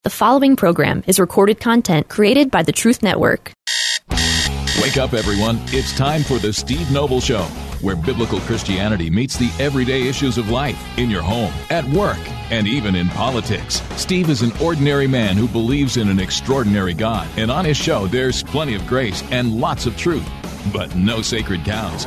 The following program is recorded content created by the Truth Network. Wake up, everyone. It's time for the Steve Noble Show, where biblical Christianity meets the everyday issues of life in your home, at work, and even in politics. Steve is an ordinary man who believes in an extraordinary God, and on his show, there's plenty of grace and lots of truth, but no sacred cows.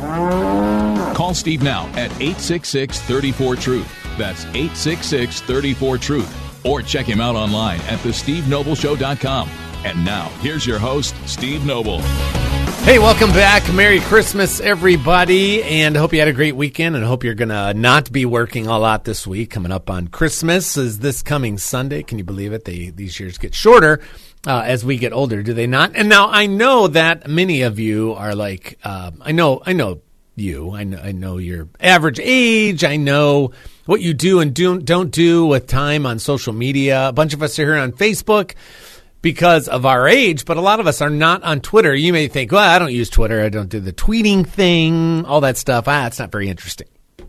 Call Steve now at 866-34-TRUTH. That's 866-34-TRUTH. Or check him out online at thestevenobleshow.com. And now, here's your host, Steve Noble. Hey, welcome back. Merry Christmas, everybody, and I hope you had a great weekend, and I hope you're going to not be working a lot this week. Coming up on Christmas is this coming Sunday. Can you believe it? These years get shorter as we get older, do they not? And now I know that many of you are like, I know you. I know your average age. I know what you do and don't do with time on social media. A bunch of us are here on Facebook because of our age, but a lot of us are not on Twitter. You may think, well, I don't use Twitter. I don't do the tweeting thing, all that stuff. It's not very interesting.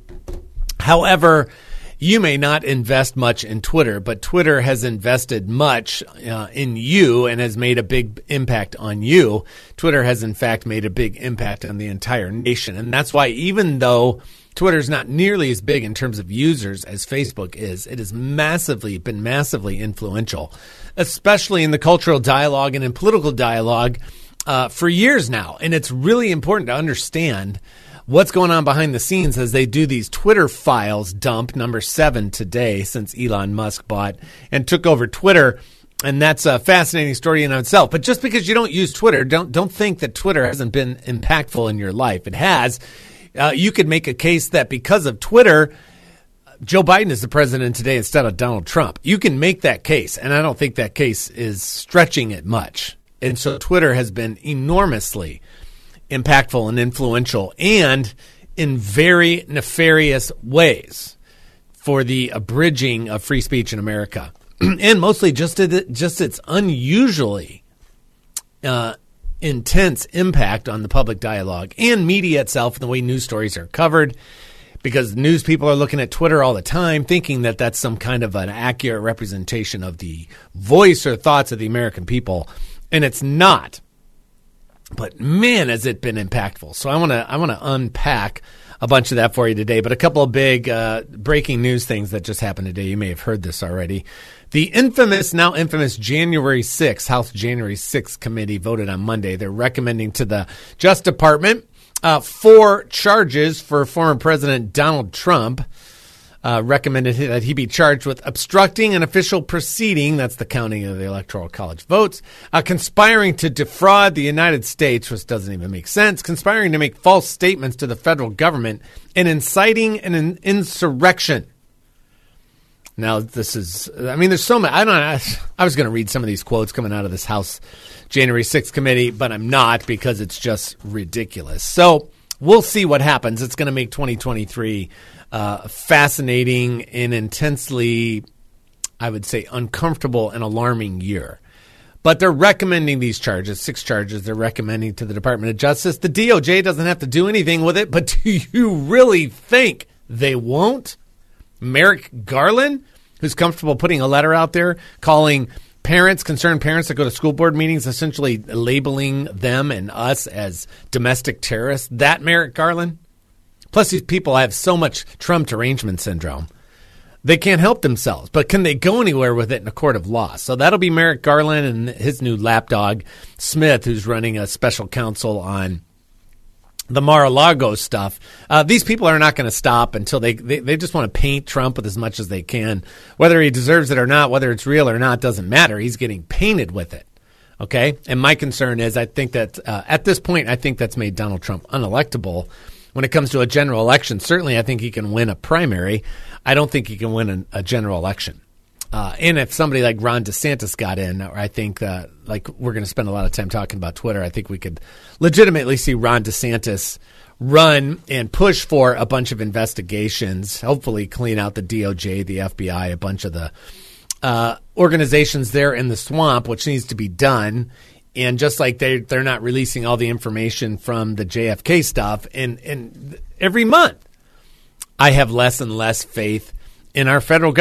However, you may not invest much in Twitter, but Twitter has invested much in you and has made a big impact on you. Twitter has, in fact, made a big impact on the entire nation. And that's why even though Twitter's not nearly as big in terms of users as Facebook is, it has been massively influential, especially in the cultural dialogue and in political dialogue for years now. And it's really important to understand what's going on behind the scenes as they do these Twitter files dump, number 7 today, since Elon Musk bought and took over Twitter. And that's a fascinating story in itself. But just because you don't use Twitter, don't think that Twitter hasn't been impactful in your life. It has. You could make a case that because of Twitter, Joe Biden is the president today instead of Donald Trump. You can make that case, and I don't think that case is stretching it much. And so Twitter has been enormously impactful and influential and in very nefarious ways for the abridging of free speech in America. And mostly just its unusually intense impact on the public dialogue and media itself and the way news stories are covered, because news people are looking at Twitter all the time thinking that that's some kind of an accurate representation of the voice or thoughts of the American people, and it's not. But man, has it been impactful. So I want to unpack a bunch of that for you today, but a couple of big breaking news things that just happened today. You may have heard this already. The now infamous January 6th, House January 6th committee voted on Monday. They're recommending to the Justice Department 4 charges for former President Donald Trump. Recommended that he be charged with obstructing an official proceeding, that's the counting of the Electoral College votes, conspiring to defraud the United States, which doesn't even make sense, conspiring to make false statements to the federal government, and inciting an insurrection. Now, this is, there's so many. I was going to read some of these quotes coming out of this House January 6th committee, but I'm not, because it's just ridiculous. So we'll see what happens. It's going to make 2023 fascinating and intensely, I would say, uncomfortable and alarming year. But they're recommending these charges, 6 charges they're recommending to the Department of Justice. The DOJ doesn't have to do anything with it, but do you really think they won't? Merrick Garland, who's comfortable putting a letter out there calling concerned parents that go to school board meetings, essentially labeling them and us as domestic terrorists, that Merrick Garland? Plus, these people have so much Trump derangement syndrome. They can't help themselves, but can they go anywhere with it in a court of law? So that'll be Merrick Garland and his new lapdog, Smith, who's running a special counsel on the Mar-a-Lago stuff. These people are not going to stop until they just want to paint Trump with as much as they can. Whether he deserves it or not, whether it's real or not, doesn't matter. He's getting painted with it. Okay? And my concern is I think that at this point, I think that's made Donald Trump unelectable. When it comes to a general election, certainly I think he can win a primary. I don't think he can win a general election. And if somebody like Ron DeSantis got in, I think like we're going to spend a lot of time talking about Twitter, I think we could legitimately see Ron DeSantis run and push for a bunch of investigations, hopefully clean out the DOJ, the FBI, a bunch of the organizations there in the swamp, which needs to be done. And just like they're not releasing all the information from the JFK stuff, and every month I have less and less faith in our federal government.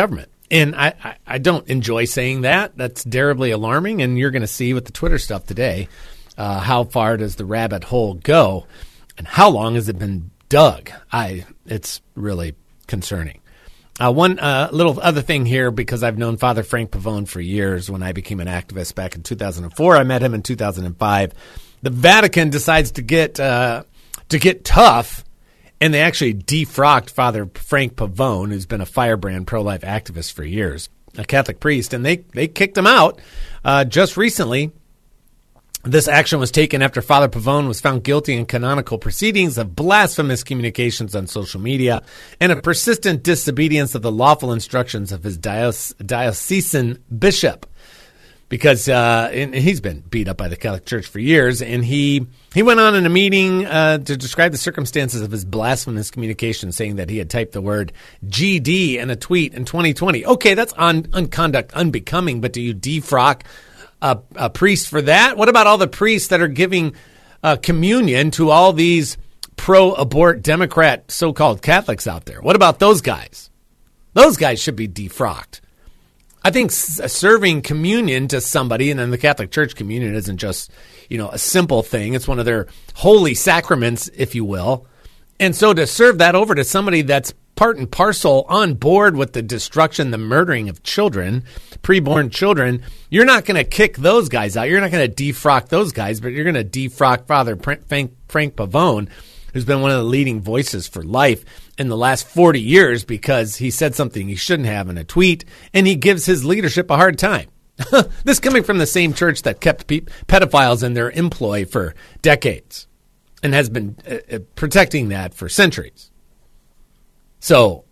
And I don't enjoy saying that. That's terribly alarming. And you're going to see with the Twitter stuff today, how far does the rabbit hole go and how long has it been dug? It's really concerning. One little other thing here, because I've known Father Frank Pavone for years. When I became an activist back in 2004, I met him in 2005. The Vatican decides to get tough, and they actually defrocked Father Frank Pavone, who's been a firebrand pro-life activist for years, a Catholic priest, and they kicked him out just recently. This action was taken after Father Pavone was found guilty in canonical proceedings of blasphemous communications on social media and a persistent disobedience of the lawful instructions of his diocesan bishop. Because and he's been beat up by the Catholic Church for years, and he went on in a meeting to describe the circumstances of his blasphemous communication, saying that he had typed the word GD in a tweet in 2020. Okay, that's on conduct unbecoming, but do you defrock a priest for that? What about all the priests that are giving communion to all these pro-abort Democrat so-called Catholics out there? What about those guys? Those guys should be defrocked. I think serving communion to somebody, and in the Catholic Church, communion isn't just, a simple thing. It's one of their holy sacraments, if you will. And so to serve that over to somebody that's part and parcel on board with the destruction, the murdering of children, preborn children, you're not going to kick those guys out. You're not going to defrock those guys, but you're going to defrock Father Frank Pavone, who's been one of the leading voices for life in the last 40 years because he said something he shouldn't have in a tweet, and he gives his leadership a hard time. This coming from the same church that kept pedophiles in their employ for decades and has been protecting that for centuries. So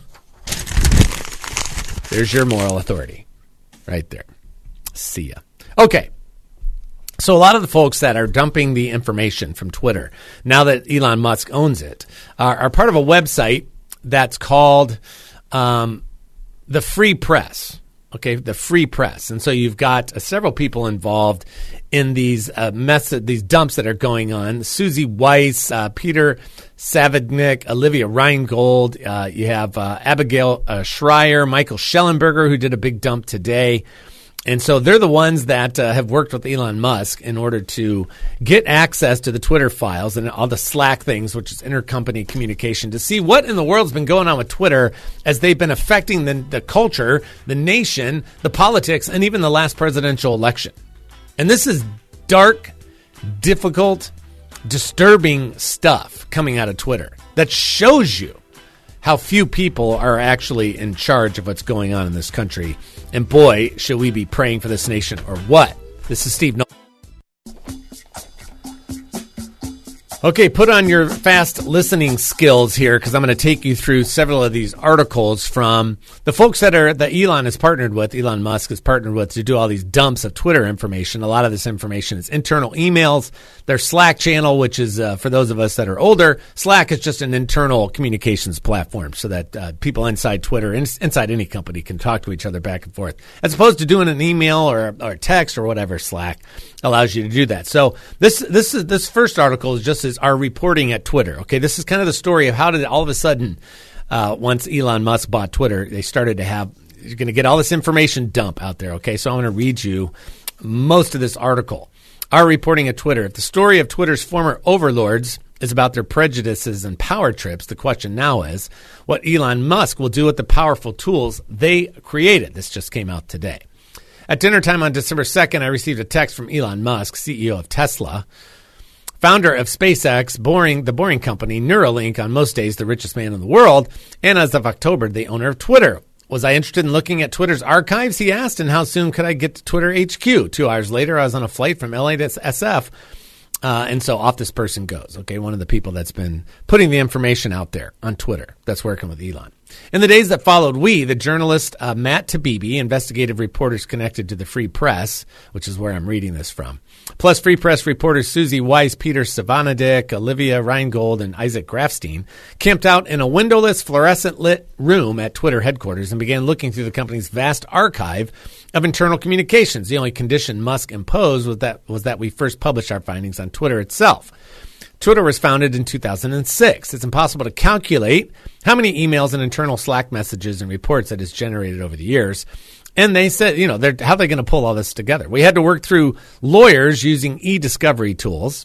there's your moral authority right there. See ya. Okay. So a lot of the folks that are dumping the information from Twitter, now that Elon Musk owns it, are part of a website that's called the Free Press. Okay, the Free Press. And so you've got several people involved in these these dumps that are going on. Susie Weiss, Peter Savagnik, Olivia Reingold. You have Abigail Schreier, Michael Schellenberger, who did a big dump today. And so they're the ones that have worked with Elon Musk in order to get access to the Twitter files and all the Slack things, which is intercompany communication, to see what in the world's been going on with Twitter as they've been affecting the culture, the nation, the politics, and even the last presidential election. And this is dark, difficult, disturbing stuff coming out of Twitter that shows you how few people are actually in charge of what's going on in this country. And boy, should we be praying for this nation or what? This is Steve Noble. Okay, put on your fast listening skills here because I'm going to take you through several of these articles from the folks that Elon Musk has partnered with to do all these dumps of Twitter information. A lot of this information is internal emails, their Slack channel, which is, for those of us that are older, Slack is just an internal communications platform so that people inside Twitter, inside any company, can talk to each other back and forth. As opposed to doing an email or text or whatever, Slack allows you to do that. So this first article is just our reporting at Twitter. Okay, this is kind of the story of how did all of a sudden, once Elon Musk bought Twitter, they started to have, you're going to get all this information dump out there. Okay, so I'm going to read you most of this article. Our reporting at Twitter. If the story of Twitter's former overlords is about their prejudices and power trips, the question now is what Elon Musk will do with the powerful tools they created. This just came out today. At dinner time on December 2nd, I received a text from Elon Musk, CEO of Tesla, founder of SpaceX, the boring company, Neuralink, on most days the richest man in the world, and as of October, the owner of Twitter. Was I interested in looking at Twitter's archives, he asked, and how soon could I get to Twitter HQ? 2 hours later, I was on a flight from LA to SF, and so off this person goes. Okay, one of the people that's been putting the information out there on Twitter that's working with Elon. In the days that followed, the journalist Matt Tabibi, investigative reporters connected to the Free Press, which is where I'm reading this from, plus Free Press reporters Susie Weiss, Peter Savagnik, Olivia Reingold, and Isaac Grafstein, camped out in a windowless, fluorescent-lit room at Twitter headquarters and began looking through the company's vast archive of internal communications. The only condition Musk imposed was that we first publish our findings on Twitter itself. Twitter was founded in 2006. It's impossible to calculate how many emails and internal Slack messages and reports that it's generated over the years. And they said, how are they going to pull all this together? We had to work through lawyers using e-discovery tools,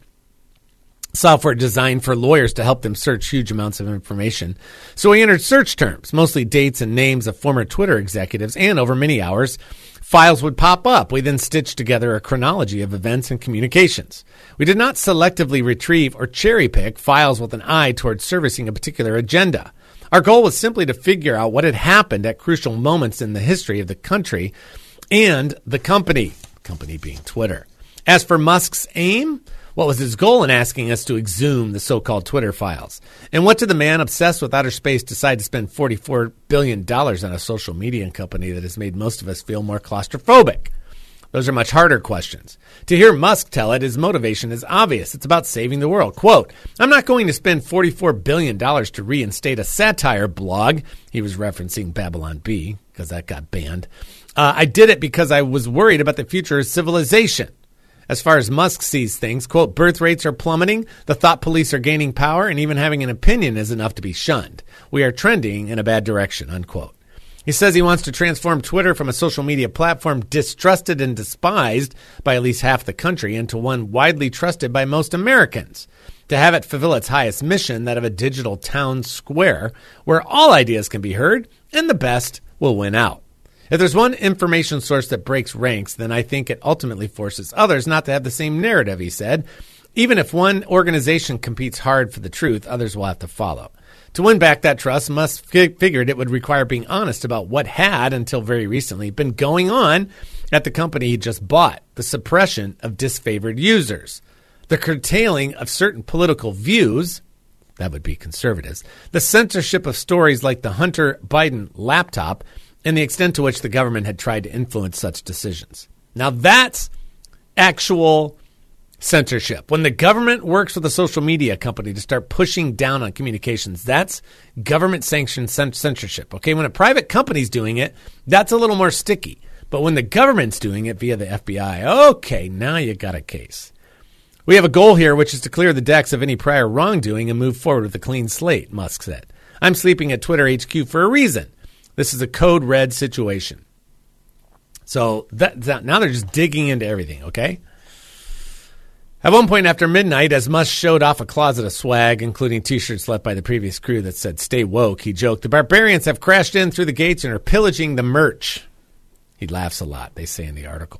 software designed for lawyers to help them search huge amounts of information. So we entered search terms, mostly dates and names of former Twitter executives, and over many hours, files would pop up. We then stitched together a chronology of events and communications. We did not selectively retrieve or cherry pick files with an eye towards servicing a particular agenda. Our goal was simply to figure out what had happened at crucial moments in the history of the country and the company being Twitter. As for Musk's aim, what was his goal in asking us to exhume the so-called Twitter files? And what did the man obsessed with outer space decide to spend $44 billion on a social media company that has made most of us feel more claustrophobic? Those are much harder questions. To hear Musk tell it, his motivation is obvious. It's about saving the world. Quote, I'm not going to spend $44 billion to reinstate a satire blog. He was referencing Babylon Bee because that got banned. I did it because I was worried about the future of civilization. As far as Musk sees things, quote, birth rates are plummeting, the thought police are gaining power, and even having an opinion is enough to be shunned. We are trending in a bad direction, unquote. He says he wants to transform Twitter from a social media platform distrusted and despised by at least half the country into one widely trusted by most Americans, to have it fulfill its highest mission, that of a digital town square where all ideas can be heard and the best will win out. If there's one information source that breaks ranks, then I think it ultimately forces others not to have the same narrative, he said. Even if one organization competes hard for the truth, others will have to follow. To win back that trust, Musk figured it would require being honest about what had, until very recently, been going on at the company he just bought: the suppression of disfavored users, the curtailing of certain political views, that would be conservatives, the censorship of stories like the Hunter Biden laptop, and the extent to which the government had tried to influence such decisions. Now that's actual censorship. When the government works with a social media company to start pushing down on communications, that's government-sanctioned censorship. Okay, when a private company's doing it, that's a little more sticky. But when the government's doing it via the FBI, okay, now you got a case. We have a goal here, which is to clear the decks of any prior wrongdoing and move forward with a clean slate, Musk said. I'm sleeping at Twitter HQ for a reason. This is a code red situation. So now they're just digging into everything, okay? At one point after midnight, as Musk showed off a closet of swag, including T-shirts left by the previous crew that said, stay woke, he joked, the barbarians have crashed in through the gates and are pillaging the merch. He laughs a lot, they say in the article.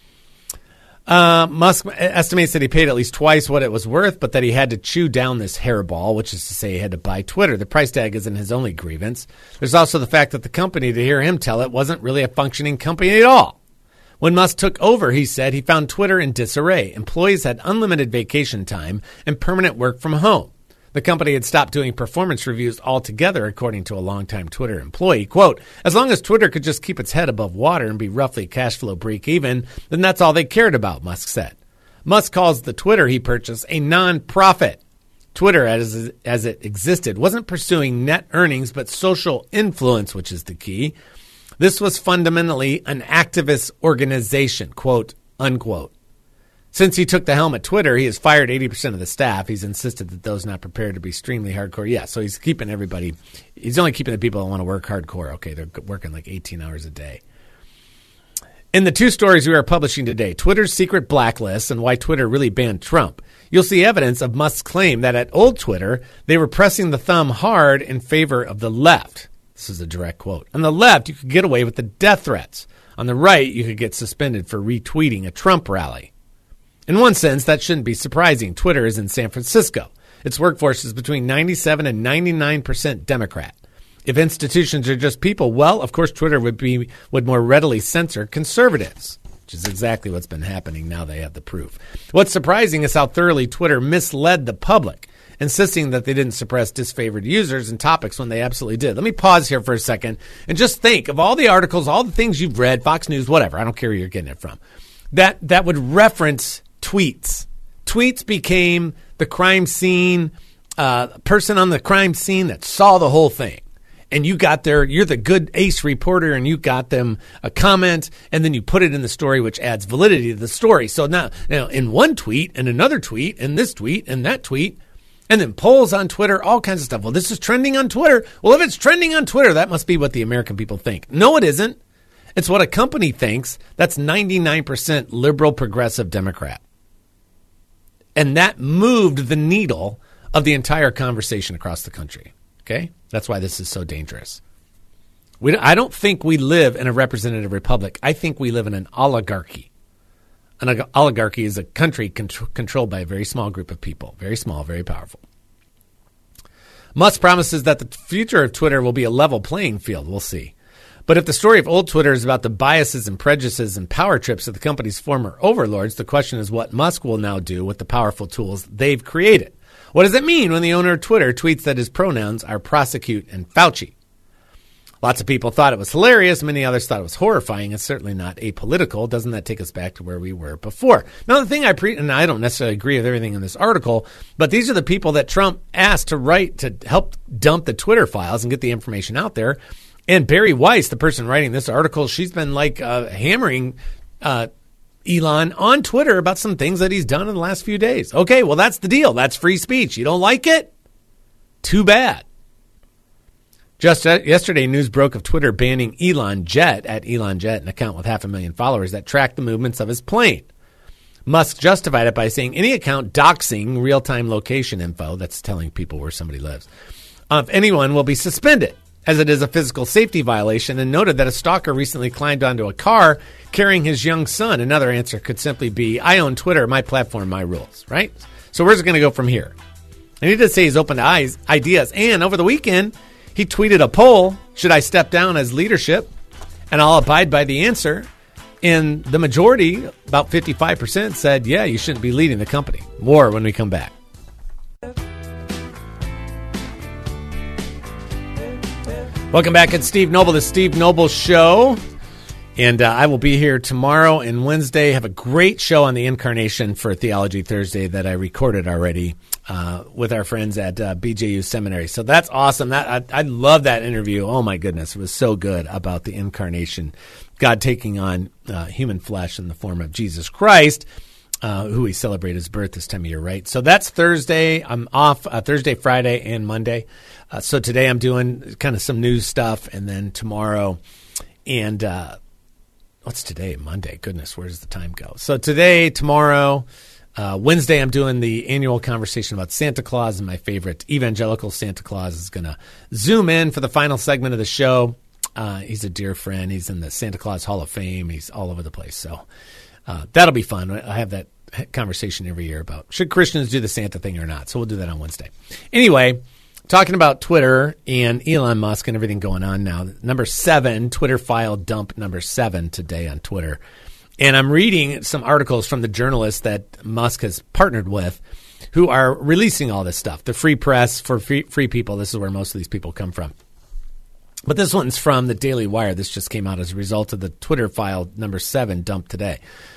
Musk estimates that he paid at least twice what it was worth, but that he had to chew down this hairball, which is to say he had to buy Twitter. The price tag isn't his only grievance. There's also the fact that the company, to hear him tell it, wasn't really a functioning company at all. When Musk took over, he said, he found Twitter in disarray. Employees had unlimited vacation time and permanent work from home. The company had stopped doing performance reviews altogether, according to a longtime Twitter employee. Quote, as long as Twitter could just keep its head above water and be roughly cash flow break even, then that's all they cared about, Musk said. Musk calls the Twitter he purchased a non-profit. Twitter, as it existed, wasn't pursuing net earnings, but social influence, which is the key. This was fundamentally an activist organization, quote, unquote. Since he took the helm at Twitter, he has fired 80% of the staff. He's insisted that those not prepared to be extremely hardcore. Yeah, so he's keeping everybody. He's only keeping the people that want to work hardcore. Okay, they're working like 18 hours a day. In the two stories we are publishing today, Twitter's secret blacklist and why Twitter really banned Trump, you'll see evidence of Musk's claim that at old Twitter, they were pressing the thumb hard in favor of the left. This is a direct quote. On the left, you could get away with the death threats. On the right, you could get suspended for retweeting a Trump rally. In one sense, that shouldn't be surprising. Twitter is in San Francisco. Its workforce is between 97 and 99% Democrat. If institutions are just people, well, of course, Twitter would more readily censor conservatives, which is exactly what's been happening now they have the proof. What's surprising is how thoroughly Twitter misled the public, insisting that they didn't suppress disfavored users and topics when they absolutely did. Let me pause here for a second and just think of all the articles, all the things you've read, Fox News, whatever, I don't care where you're getting it from, that would reference tweets. Tweets became the crime scene, person on the crime scene that saw the whole thing. and you're the good ace reporter, and you got them a comment, and then you put it in the story, which adds validity to the story. So now in one tweet and another tweet and this tweet and that tweet, and then polls on Twitter, all kinds of stuff. Well, this is trending on Twitter. Well, if it's trending on Twitter, that must be what the American people think. No, it isn't. It's what a company thinks. That's 99% liberal, progressive Democrat. And that moved the needle of the entire conversation across the country. Okay? That's why this is so dangerous. I don't think we live in a representative republic. I think we live in an oligarchy. An oligarchy is a country controlled by a very small group of people. Very small, very powerful. Musk promises that the future of Twitter will be a level playing field. We'll see. But if the story of old Twitter is about the biases and prejudices and power trips of the company's former overlords, the question is what Musk will now do with the powerful tools they've created. What does it mean when the owner of Twitter tweets that his pronouns are prosecute and Fauci? Lots of people thought it was hilarious. Many others thought it was horrifying. It's certainly not apolitical. Doesn't that take us back to where we were before? Now, the thing and I don't necessarily agree with everything in this article, but these are the people that Trump asked to write to help dump the Twitter files and get the information out there. And Barry Weiss, the person writing this article, she's been hammering Elon on Twitter about some things that he's done in the last few days. Okay, well, that's the deal. That's free speech. You don't like it? Too bad. Just yesterday, news broke of Twitter banning Elon Jet, at Elon Jet, an account with 500,000 followers that tracked the movements of his plane. Musk justified it by saying any account doxing real-time location info, that's telling people where somebody lives, of anyone will be suspended, as it is a physical safety violation, and noted that a stalker recently climbed onto a car carrying his young son. Another answer could simply be, I own Twitter, my platform, my rules, right? So where's it going to go from here? And he did say he's open to ideas, and over the weekend, he tweeted a poll, should I step down as leadership? And I'll abide by the answer. And the majority, about 55%, said, yeah, you shouldn't be leading the company. More when we come back. Welcome back. It's Steve Noble, the Steve Noble Show. And I will be here tomorrow and Wednesday. Have a great show on the Incarnation for Theology Thursday that I recorded already with our friends at BJU Seminary. So that's awesome. I love that interview. Oh, my goodness. It was so good about the Incarnation, God taking on human flesh in the form of Jesus Christ, who we celebrate his birth this time of year, right? So that's Thursday. I'm off Thursday, Friday, and Monday. So today I'm doing kind of some news stuff, and then tomorrow and what's today? Monday. Goodness, where does the time go? So today, tomorrow, Wednesday, I'm doing the annual conversation about Santa Claus, and my favorite evangelical Santa Claus is going to zoom in for the final segment of the show. He's a dear friend. He's in the Santa Claus Hall of Fame. He's all over the place. So that'll be fun. I have that conversation every year about should Christians do the Santa thing or not. So we'll do that on Wednesday. Anyway, talking about Twitter and Elon Musk and everything going on now. Number 7, Twitter file dump number 7 today on Twitter. And I'm reading some articles from the journalists that Musk has partnered with who are releasing all this stuff. The free press for free people. This is where most of these people come from. But this one's from the Daily Wire. This just came out as a result of the Twitter file number 7 dumped today.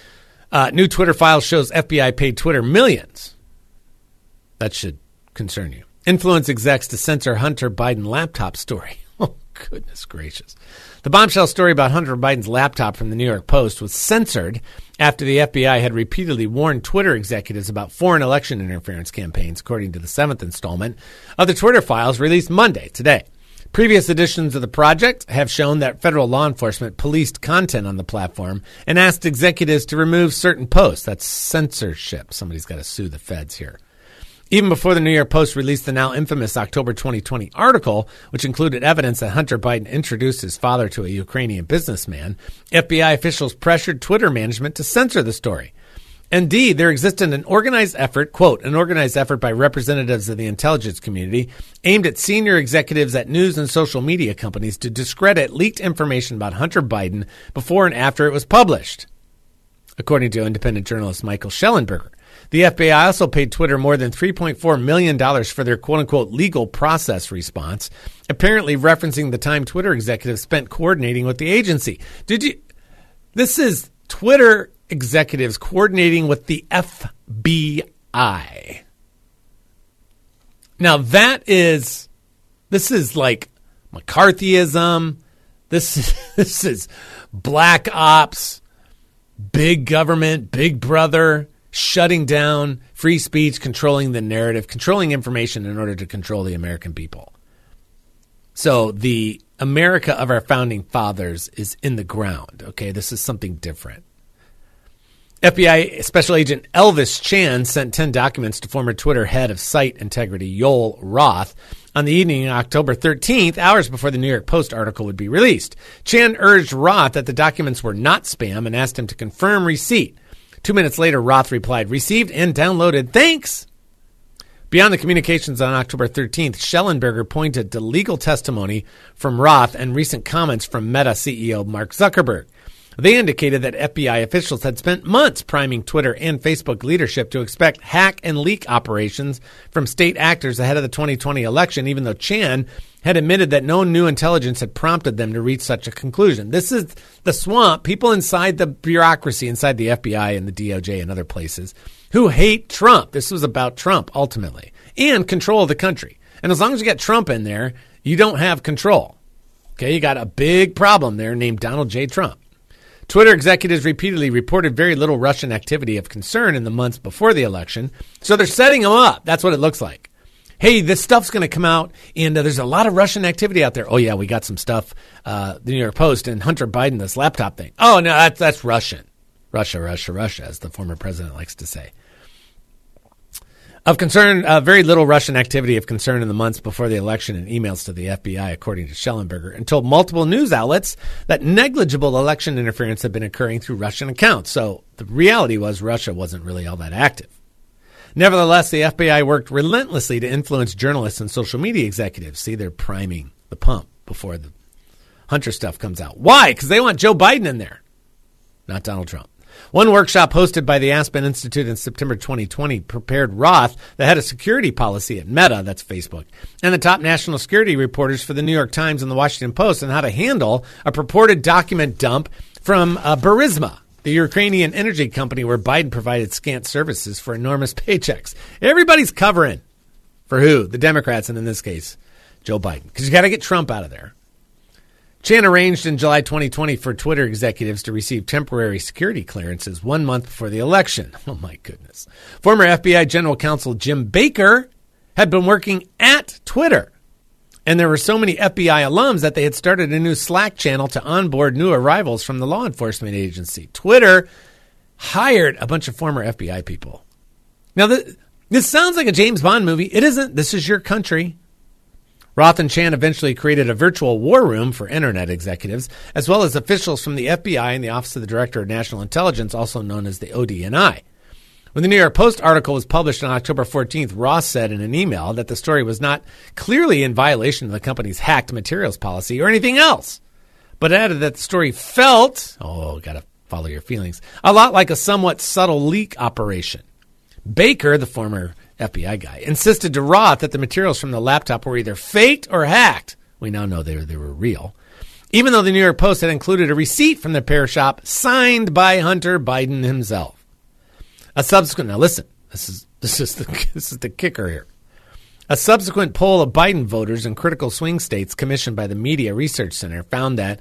New Twitter file shows FBI paid Twitter millions. That should concern you. Influence execs to censor Hunter Biden laptop story. Oh, goodness gracious. The bombshell story about Hunter Biden's laptop from the New York Post was censored after the FBI had repeatedly warned Twitter executives about foreign election interference campaigns, according to the 7th installment of the Twitter files released Monday, today. Previous editions of the project have shown that federal law enforcement policed content on the platform and asked executives to remove certain posts. That's censorship. Somebody's got to sue the feds here. Even before the New York Post released the now infamous October 2020 article, which included evidence that Hunter Biden introduced his father to a Ukrainian businessman, FBI officials pressured Twitter management to censor the story. Indeed, there existed an organized effort, quote, an organized effort by representatives of the intelligence community aimed at senior executives at news and social media companies to discredit leaked information about Hunter Biden before and after it was published, according to independent journalist Michael Schellenberger. The FBI also paid Twitter more than $3.4 million for their quote-unquote legal process response, apparently referencing the time Twitter executives spent coordinating with the agency. This is Twitter executives coordinating with the FBI. Now this is like McCarthyism. This is black ops, big government, big brother, shutting down free speech, controlling the narrative, controlling information in order to control the American people. So the America of our founding fathers is in the ground. Okay, this is something different. FBI Special Agent Elvis Chan sent 10 documents to former Twitter head of site integrity Yoel Roth on the evening of October 13th, hours before the New York Post article would be released. Chan urged Roth that the documents were not spam and asked him to confirm receipt. 2 minutes later, Roth replied, "Received and downloaded. Thanks." Beyond the communications on October 13th, Schellenberger pointed to legal testimony from Roth and recent comments from Meta CEO Mark Zuckerberg. They indicated that FBI officials had spent months priming Twitter and Facebook leadership to expect hack and leak operations from state actors ahead of the 2020 election, even though Chan had admitted that no new intelligence had prompted them to reach such a conclusion. This is the swamp, people inside the bureaucracy, inside the FBI and the DOJ and other places, who hate Trump. This was about Trump, ultimately, and control of the country. And as long as you got Trump in there, you don't have control. Okay, you got a big problem there named Donald J. Trump. Twitter executives repeatedly reported very little Russian activity of concern in the months before the election, so they're setting them up. That's what it looks like. Hey, this stuff's going to come out, and there's a lot of Russian activity out there. Oh, yeah, we got some stuff, the New York Post and Hunter Biden, this laptop thing. Oh, no, that's Russian. Russia, as the former president likes to say. Of concern, very little Russian activity of concern in the months before the election and emails to the FBI, according to Schellenberger, and told multiple news outlets that negligible election interference had been occurring through Russian accounts. So the reality was Russia wasn't really all that active. Nevertheless, the FBI worked relentlessly to influence journalists and social media executives. See, they're priming the pump before the Hunter stuff comes out. Why? Because they want Joe Biden in there, not Donald Trump. One workshop hosted by the Aspen Institute in September 2020 prepared Roth, the head of security policy at Meta, that's Facebook, and the top national security reporters for the New York Times and the Washington Post on how to handle a purported document dump from Burisma, the Ukrainian energy company where Biden provided scant services for enormous paychecks. Everybody's covering for who? The Democrats, and in this case, Joe Biden, because you got to get Trump out of there. Chan arranged in July 2020 for Twitter executives to receive temporary security clearances 1 month before the election. Oh, my goodness. Former FBI General Counsel Jim Baker had been working at Twitter. And there were so many FBI alums that they had started a new Slack channel to onboard new arrivals from the law enforcement agency. Twitter hired a bunch of former FBI people. Now, this sounds like a James Bond movie. It isn't. This is your country. Roth and Chan eventually created a virtual war room for Internet executives, as well as officials from the FBI and the Office of the Director of National Intelligence, also known as the ODNI. When the New York Post article was published on October 14th, Roth said in an email that the story was not clearly in violation of the company's hacked materials policy or anything else, but added that the story felt, gotta follow your feelings, a lot like a somewhat subtle leak operation. Baker, the former FBI guy, insisted to Roth that the materials from the laptop were either faked or hacked. We now know they were real. Even though the New York Post had included a receipt from the repair shop signed by Hunter Biden himself. Now listen, this is the kicker here. A subsequent poll of Biden voters in critical swing states commissioned by the Media Research Center found that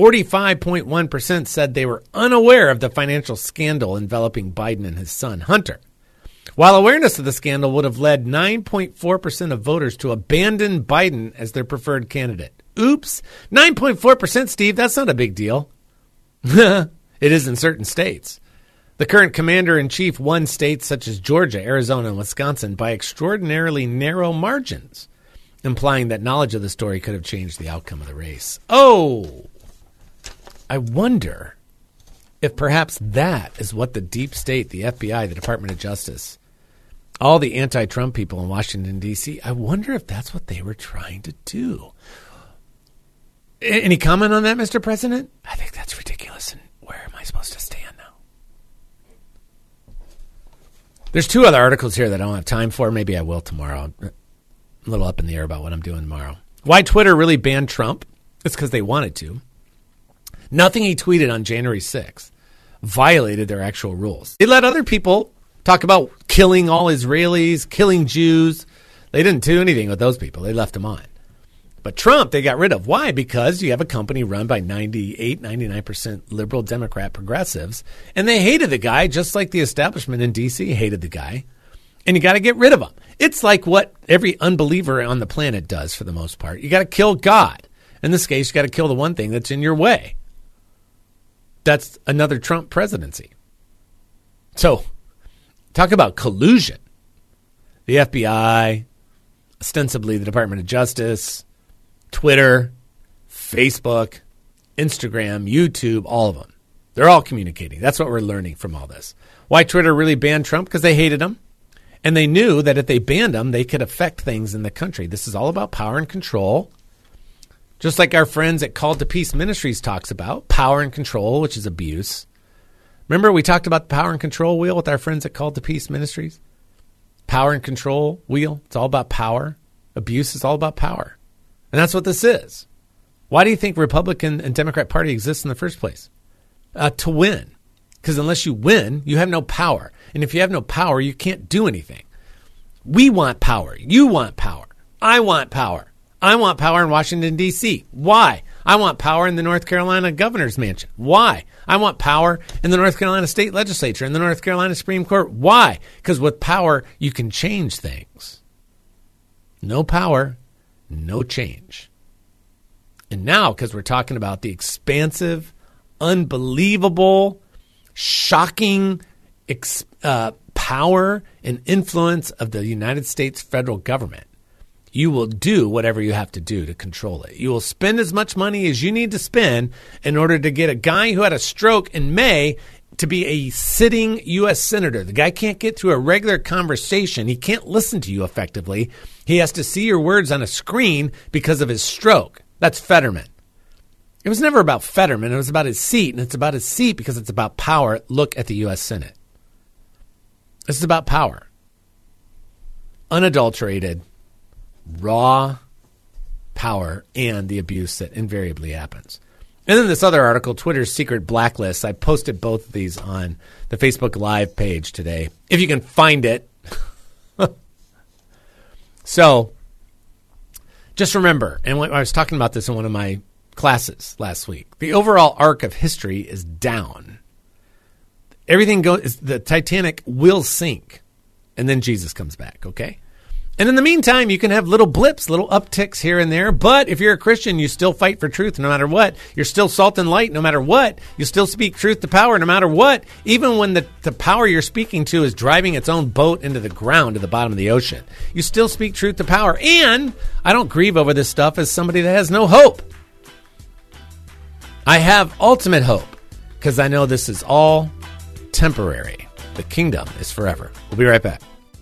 45.1% said they were unaware of the financial scandal enveloping Biden and his son Hunter. While awareness of the scandal would have led 9.4% of voters to abandon Biden as their preferred candidate. Oops. 9.4%, Steve, that's not a big deal. It is in certain states. The current commander-in-chief won states such as Georgia, Arizona, and Wisconsin by extraordinarily narrow margins, implying that knowledge of the story could have changed the outcome of the race. Oh, I wonder if perhaps that is what the deep state, the FBI, the Department of Justice, all the anti-Trump people in Washington, D.C., I wonder if that's what they were trying to do. Any comment on that, Mr. President? I think that's ridiculous. And where am I supposed to stand now? There's two other articles here that I don't have time for. Maybe I will tomorrow. I'm a little up in the air about what I'm doing tomorrow. Why Twitter really banned Trump? It's because they wanted to. Nothing he tweeted on January 6th violated their actual rules. They let other people talk about killing all Israelis, killing Jews. They didn't do anything with those people. They left them on. But Trump, they got rid of. Why? Because you have a company run by 98, 99% liberal Democrat progressives, and they hated the guy just like the establishment in D.C. hated the guy, and you got to get rid of him. It's like what every unbeliever on the planet does for the most part. You got to kill God. In this case, you got to kill the one thing that's in your way. That's another Trump presidency. So, talk about collusion. The FBI, ostensibly the Department of Justice, Twitter, Facebook, Instagram, YouTube, all of them. They're all communicating. That's what we're learning from all this. Why Twitter really banned Trump? Because they hated him. And they knew that if they banned him, they could affect things in the country. This is all about power and control. Just like our friends at Called to Peace Ministries talks about, power and control, which is abuse. Remember we talked about the power and control wheel with our friends at Called to Peace Ministries? Power and control wheel. It's all about power. Abuse is all about power. And that's what this is. Why do you think Republican and Democrat Party exists in the first place? To win. Because unless you win, you have no power. And if you have no power, you can't do anything. We want power. You want power. I want power. I want power in Washington, D.C. Why? I want power in the North Carolina governor's mansion. Why? I want power in the North Carolina state legislature, in the North Carolina Supreme Court. Why? Because with power, you can change things. No power, no change. And now, because we're talking about the expansive, unbelievable, shocking power and influence of the United States federal government, you will do whatever you have to do to control it. You will spend as much money as you need to spend in order to get a guy who had a stroke in May to be a sitting U.S. senator. The guy can't get through a regular conversation. He can't listen to you effectively. He has to see your words on a screen because of his stroke. That's Fetterman. It was never about Fetterman. It was about his seat, and it's about his seat because it's about power. Look at the U.S. Senate. This is about power. Unadulterated, raw power and the abuse that invariably happens. And then this other article, Twitter's secret blacklist. I posted both of these on the Facebook Live page today, if you can find it. So, just remember, and when I was talking about this in one of my classes last week, the overall arc of history is down. Everything goes, the Titanic will sink, and then Jesus comes back, okay? And in the meantime, you can have little blips, little upticks here and there. But if you're a Christian, you still fight for truth no matter what. You're still salt and light no matter what. You still speak truth to power no matter what. Even when the power you're speaking to is driving its own boat into the ground at the bottom of the ocean. You still speak truth to power. And I don't grieve over this stuff as somebody that has no hope. I have ultimate hope because I know this is all temporary. The kingdom is forever. We'll be right back.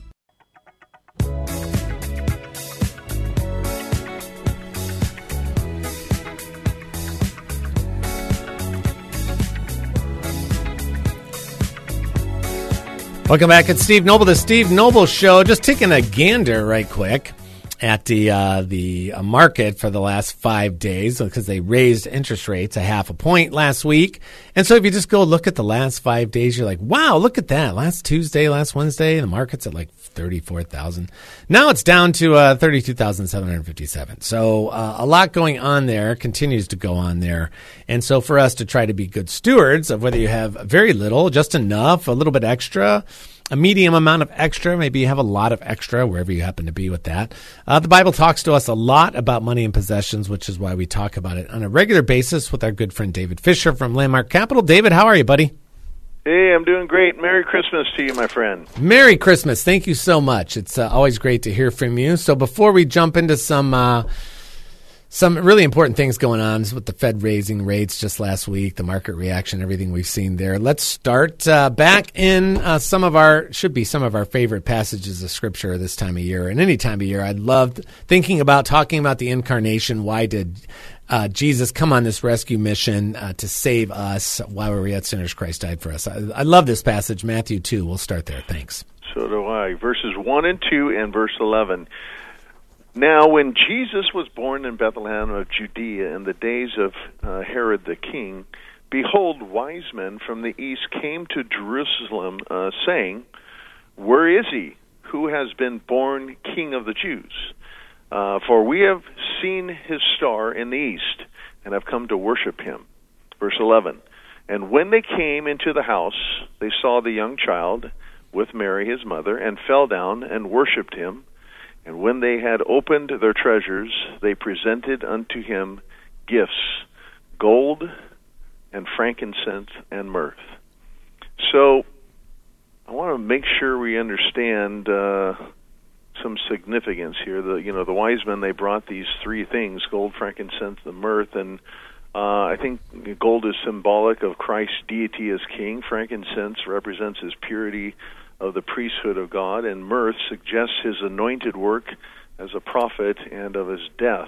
Welcome back. It's Steve Noble, the Steve Noble Show. Just taking a gander right quick at the market for the last 5 days because they raised interest rates 0.5 point last week. And so if you just go look at the last 5 days, you're like, wow, look at that. Last Tuesday, last Wednesday, the market's at like 34,000. Now it's down to 32,757. So a lot going on there, continues to go on there. And so for us to try to be good stewards of whether you have very little, just enough, a little bit extra, a medium amount of extra, maybe you have a lot of extra, wherever you happen to be with that. The Bible talks to us a lot about money and possessions, which is why we talk about it on a regular basis with our good friend David Fisher from Landmark Capital. David, how are you, buddy? Hey, I'm doing great. Merry Christmas to you, my friend. Merry Christmas. Thank you so much. It's always great to hear from you. So before we jump into some really important things going on with the Fed raising rates just last week, the market reaction, everything we've seen there. Let's start back in some of our favorite passages of Scripture this time of year. And any time of year, I loved talking about the incarnation. Why did Jesus come on this rescue mission to save us? While we were yet sinners, Christ died for us. I love this passage, Matthew 2. We'll start there. Thanks. So do I. Verses 1 and 2 and verse 11. Now, when Jesus was born in Bethlehem of Judea in the days of Herod the king, behold, wise men from the east came to Jerusalem, saying, Where is he who has been born King of the Jews? For we have seen his star in the east, and have come to worship him. Verse 11, and when they came into the house, they saw the young child with Mary his mother, and fell down and worshipped him. And when they had opened their treasures, they presented unto him gifts, gold and frankincense and myrrh. So I want to make sure we understand some significance here. The wise men, they brought these three things: gold, frankincense, and myrrh. And I think gold is symbolic of Christ's deity as king. Frankincense represents his purity of the priesthood of God, and myrrh suggests his anointed work as a prophet and of his death.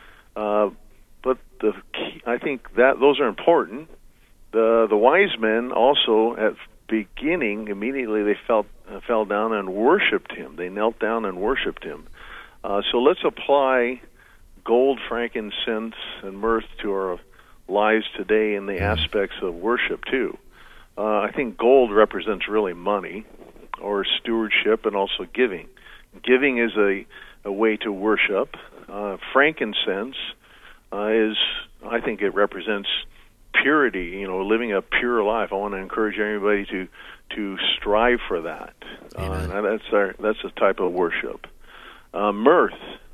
But I think that those are important. The wise men also, at beginning, immediately they fell down and worshipped him. They knelt down and worshipped him. So let's apply gold, frankincense, and myrrh to our lives today in the aspects of worship too. I think gold represents really money, or stewardship, and also giving. Giving is a way to worship. Frankincense is, I think it represents purity, living a pure life. I want to encourage everybody to strive for that. That's a type of worship. Myrrh,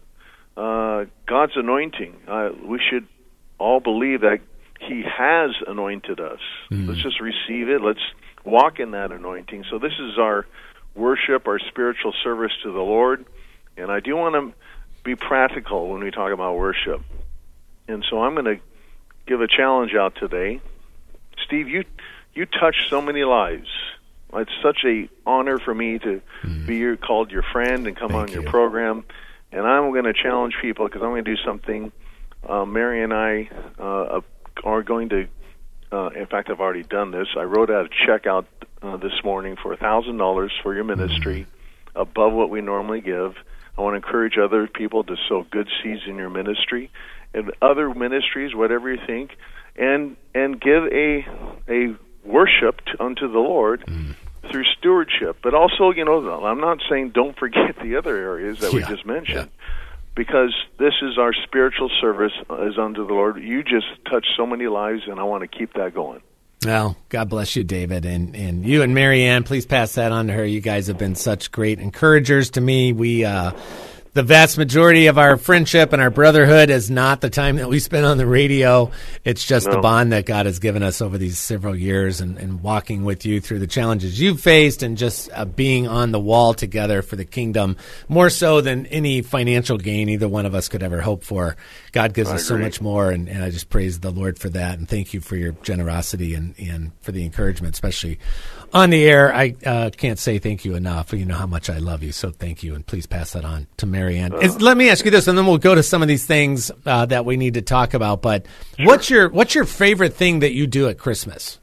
God's anointing. We should all believe that he has anointed us. Let's just receive it. Let's walk in that anointing. So this is our worship, our spiritual service to the Lord. And I do want to be practical when we talk about worship. And so I'm going to give a challenge out today. Steve, you touch so many lives. It's such an honor for me to be called your friend and come on your program. And I'm going to challenge people because I'm going to do something. Mary and I are going to, in fact, I've already done this. I wrote out a check out this morning for $1,000 for your ministry, above what we normally give. I want to encourage other people to sow good seeds in your ministry and other ministries, whatever you think, and give a worship unto the Lord through stewardship. But also, I'm not saying don't forget the other areas that we just mentioned, because this is our spiritual service is unto the Lord. You just touch so many lives, and I want to keep that going. Well, God bless you, David. And you and Marianne, please pass that on to her. You guys have been such great encouragers to me. The vast majority of our friendship and our brotherhood is not the time that we spend on the radio. It's just the bond that God has given us over these several years and walking with you through the challenges you've faced and just being on the wall together for the kingdom, more so than any financial gain either one of us could ever hope for. God gives us so much more, and I just praise the Lord for that, and thank you for your generosity and for the encouragement, especially on the air. I can't say thank you enough. You know how much I love you, so thank you, and please pass that on to Marianne. Let me ask you this, and then we'll go to some of these things that we need to talk about. But what's your favorite thing that you do at Christmas?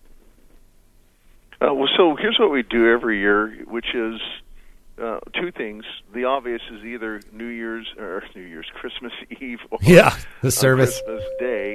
So here's what we do every year, which is two things. The obvious is either Christmas Eve, or the service, Christmas Day.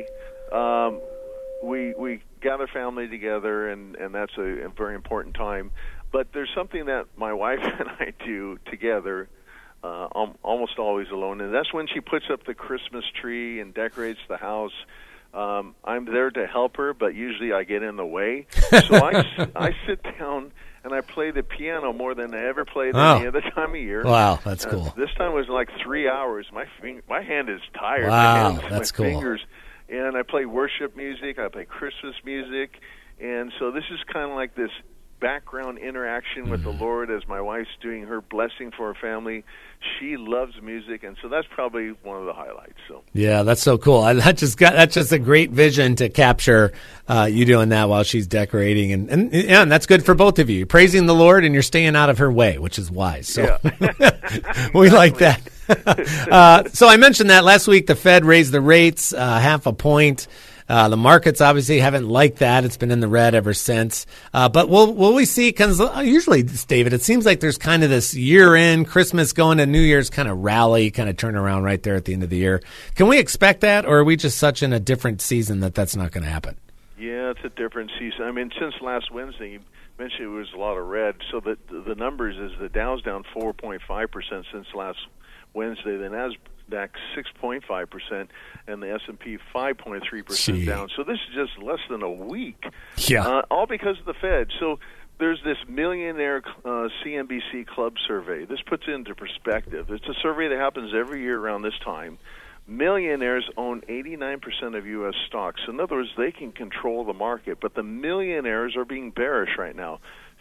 We gather family together, and that's a very important time. But there's something that my wife and I do together, almost always alone, and that's when she puts up the Christmas tree and decorates the house. I'm there to help her, but usually I get in the way. So I sit down and I play the piano more than I ever played any other time of year. Wow, that's cool. This time was like 3 hours. My hand is tired. Wow, that's cool. Fingers. And I play worship music. I play Christmas music. And so this is kind of like this background interaction with the Lord as my wife's doing her blessing for her family. She loves music, and so that's probably one of the highlights. So yeah, that's so cool. That's just a great vision to capture you doing that while she's decorating, and that's good for both of you. You're praising the Lord, and you're staying out of her way, which is wise. So we like that. So I mentioned that last week. The Fed raised the rates 0.5 point. The markets obviously haven't liked that. It's been in the red ever since. But will we see, because usually, David, it seems like there's kind of this year-end, Christmas going to New Year's kind of rally, kind of turnaround right there at the end of the year. Can we expect that, or are we just such in a different season that's not going to happen? Yeah, it's a different season. I mean, since last Wednesday, you mentioned it was a lot of red. So the numbers is the Dow's down 4.5% since last Wednesday. The NASDAQ 6.5%, and the S&P 5.3% down. So this is just less than a week. Yeah. All because of the Fed. So there's this millionaire CNBC Club survey. This puts it into perspective. It's a survey that happens every year around this time. Millionaires own 89% of U.S. stocks. In other words, they can control the market, but the millionaires are being bearish right now.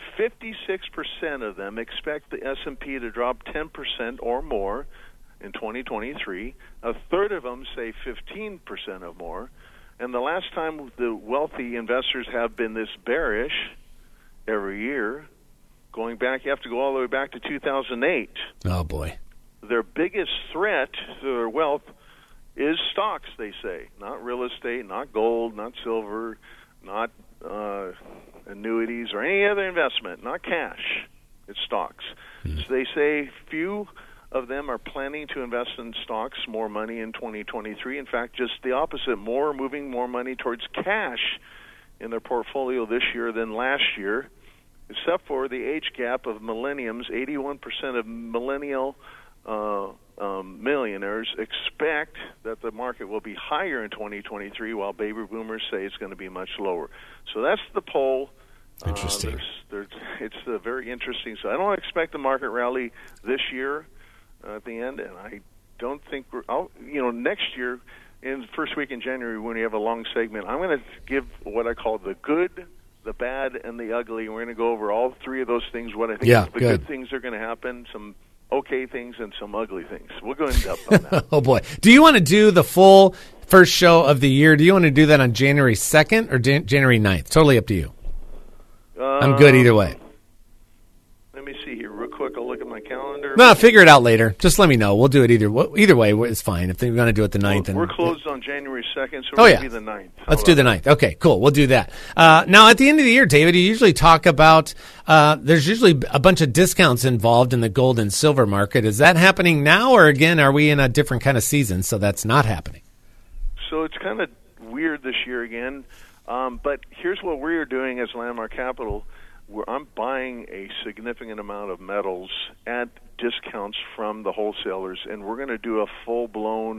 56% of them expect the S&P to drop 10% or more in 2023. A third of them say 15% or more. And the last time the wealthy investors have been this bearish every year, going back, you have to go all the way back to 2008. Oh, boy. Their biggest threat to their wealth is stocks, they say. Not real estate, not gold, not silver, not annuities or any other investment, not cash. It's stocks. So they say few of them are planning to invest in stocks, more money in 2023. In fact, just the opposite, moving more money towards cash in their portfolio this year than last year, except for the age gap of millennials. 81% of millennial millionaires expect that the market will be higher in 2023, while baby boomers say it's going to be much lower. So that's the poll. Interesting. It's very interesting. So I don't expect the market rally this year at the end, and I don't think next year in the first week in January when we have a long segment, I'm going to give what I call the good, the bad, and the ugly. We're going to go over all three of those things, what I think the good things are going to happen, some okay things, and some ugly things. We'll go in depth on that. Oh, boy. Do you want to do the full first show of the year? Do you want to do that on January 2nd or January 9th? Totally up to you. I'm good either way. Let me see here real quick. I'll look at my calendar. No, figure it out later. Just let me know. We'll do it either way. It's fine. If they're going to do it the 9th. We're closed on January 2nd, so we're going to be the 9th. Let's do the 9th. Okay, cool. We'll do that. Now, at the end of the year, David, you usually talk about there's usually a bunch of discounts involved in the gold and silver market. Is that happening now, or again, are we in a different kind of season, so that's not happening? So it's kind of weird this year again. But here's what we're doing as Landmark Capital. I'm buying a significant amount of metals at discounts from the wholesalers, and we're going to do a full-blown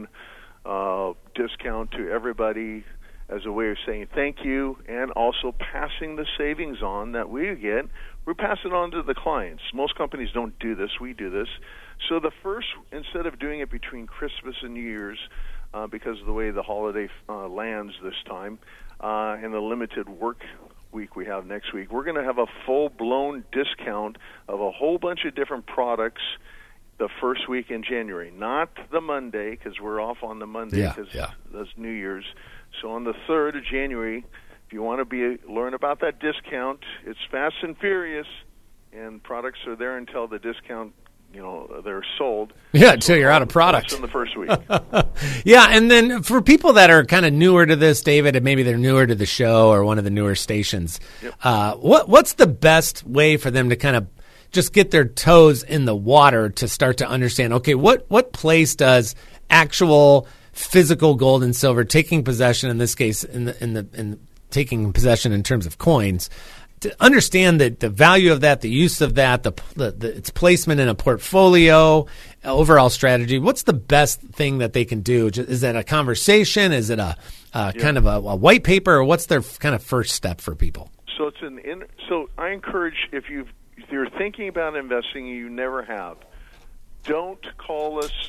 discount to everybody as a way of saying thank you, and also passing the savings on that we get. We pass it on to the clients. Most companies don't do this. We do this. So the first, instead of doing it between Christmas and New Year's, because of the way the holiday lands this time, and the limited work week we have next week, we're going to have a full-blown discount of a whole bunch of different products the first week in January, not the Monday, because we're off on the Monday because that's New Year's. So on the 3rd of January, if you want to learn about that discount, it's fast and furious, and products are there until the discount, they're sold. Yeah, until you're out of product. In the first week. Yeah, and then for people that are kind of newer to this, David, and maybe they're newer to the show or one of the newer stations, what's the best way for them to kind of just get their toes in the water to start to understand, okay, what place does actual physical gold and silver, taking possession in this case, in taking possession in terms of coins, to understand the value of that, the use of that, its placement in a portfolio, overall strategy. What's the best thing that they can do? Is that a conversation? Is it a kind of a white paper, or what's their kind of first step for people? So so I encourage, if you're thinking about investing and you never have, don't call us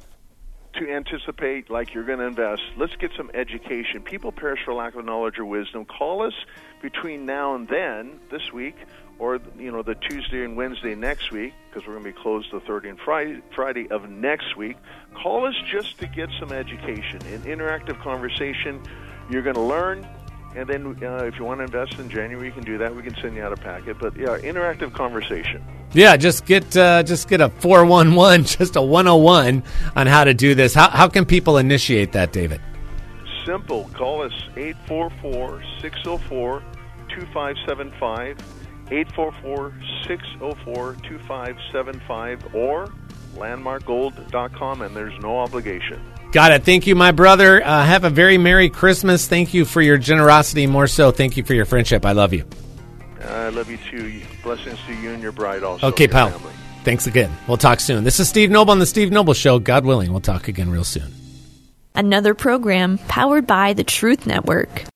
to anticipate like you're going to invest. Let's get some education. People perish for lack of knowledge or wisdom. Call us between now and then, this week, or the Tuesday and Wednesday next week, because we're going to be closed the Thursday and Friday of next week. Call us just to get some education, an interactive conversation. You're going to learn, and then if you want to invest in January, you can do that. We can send you out a packet. But interactive conversation. Yeah, just get a 411, just a 101 on how to do this. How can people initiate that, David? Simple. Call us 844-604-2575, 844-604-2575, or landmarkgold.com, and there's no obligation. Got it. Thank you, my brother. Have a very Merry Christmas. Thank you for your generosity. More so, thank you for your friendship. I love you. I love you too. Blessings to you and your bride also. Okay, pal. Family. Thanks again. We'll talk soon. This is Steve Noble on The Steve Noble Show. God willing, we'll talk again real soon. Another program powered by the Truth Network.